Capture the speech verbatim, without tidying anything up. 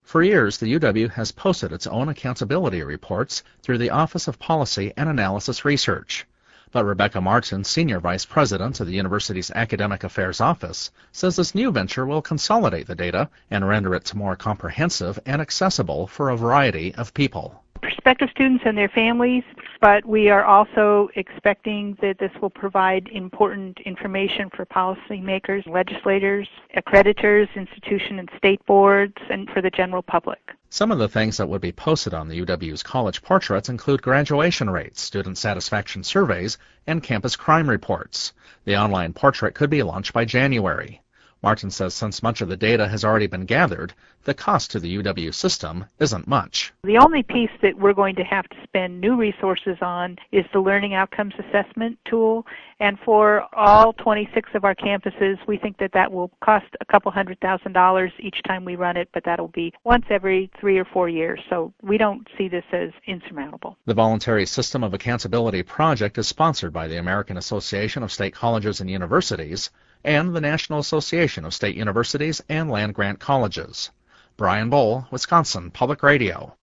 For years, the U W has posted its own accountability reports through the Office of Policy and Analysis Research. But Rebecca Martin, Senior Vice President of the university's Academic Affairs Office, says this new venture will consolidate the data and render it more comprehensive and accessible for a variety of people. Prospective students and their families, but we are also expecting that this will provide important information for policymakers, legislators, accreditors, institution and state boards, and for the general public. Some of the things that would be posted on the U W's college portraits include graduation rates, student satisfaction surveys, and campus crime reports. The online portrait could be launched by January. Martin says since much of the data has already been gathered, the cost to the U W system isn't much. The only piece that we're going to have to spend new resources on is the Learning Outcomes Assessment tool, and for all twenty-six of our campuses, we think that that will cost a couple hundred thousand dollars each time we run it, but that'll be once every three or four years, so we don't see this as insurmountable. The Voluntary System of Accountability project is sponsored by the American Association of State Colleges and Universities and the National Association of State Universities and Land-Grant Colleges. Brian Bowl, Wisconsin Public Radio.